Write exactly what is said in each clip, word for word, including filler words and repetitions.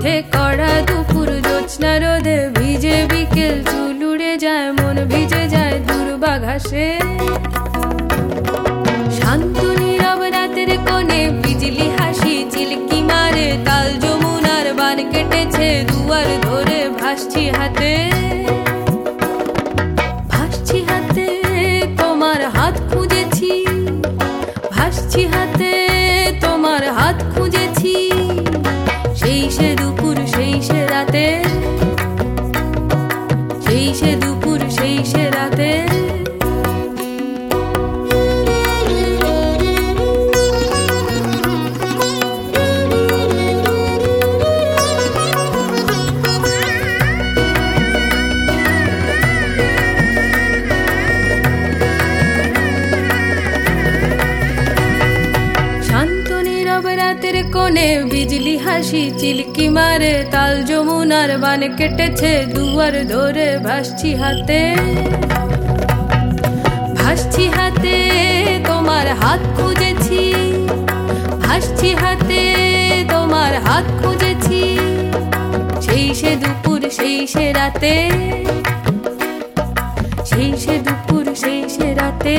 ওঠে কড়া দুপুর জ্যোৎস্না রোদে, ভিজে বিকেল চুল উড়ে যায়, মন ভিজে যায় দুর্বা ঘাসে। শান্ত নীরব রাতের কোণে বিজলি হাসি চিলকি মারে, তাল যমুনার বান কেটেছে দুয়ার ধরে, ভাসছি হাতে ভাসছি হাতে তোমার হাত খুঁজেছি, ভাসছি হাতে তোমার হাত খুঁজেছি, সেই সে দুপুর সেই সে রাতে, সেই সে দুপুর সেই সে রাতে। রাতের কোণে বিজলি হাসি চিলকি মারে, তাল যমুনার বান কেটেছে দুয়ার ধরে, ভাসছি হাতে ভাসছি হাতে তোমার হাত খুঁজেছি, ভাসছি হাতে তোমার হাত খুঁজেছি, সেই সে দুপুর সেই সে রাতে, সেই সে দুপুর সেই সে রাতে।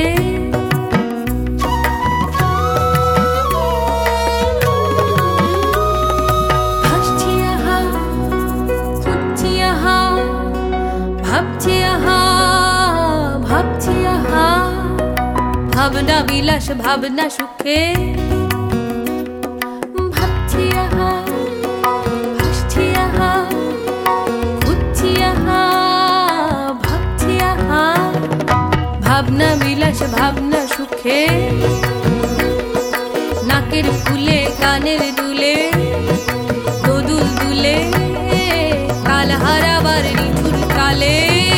ভাবছি আহা ভাবছি আহা, ভাবনা বিলাস ভাবনা সুখে, ভাবছি আহা ভাসছি আহা, খুঁজছি আহা ভাবছি আহা, ভাবনা বিলাস ভাবনা সুখে, নাকের ফুলে কানের দুলে দোদুল দুলে, কাল হারাবার নিঠুর কালে।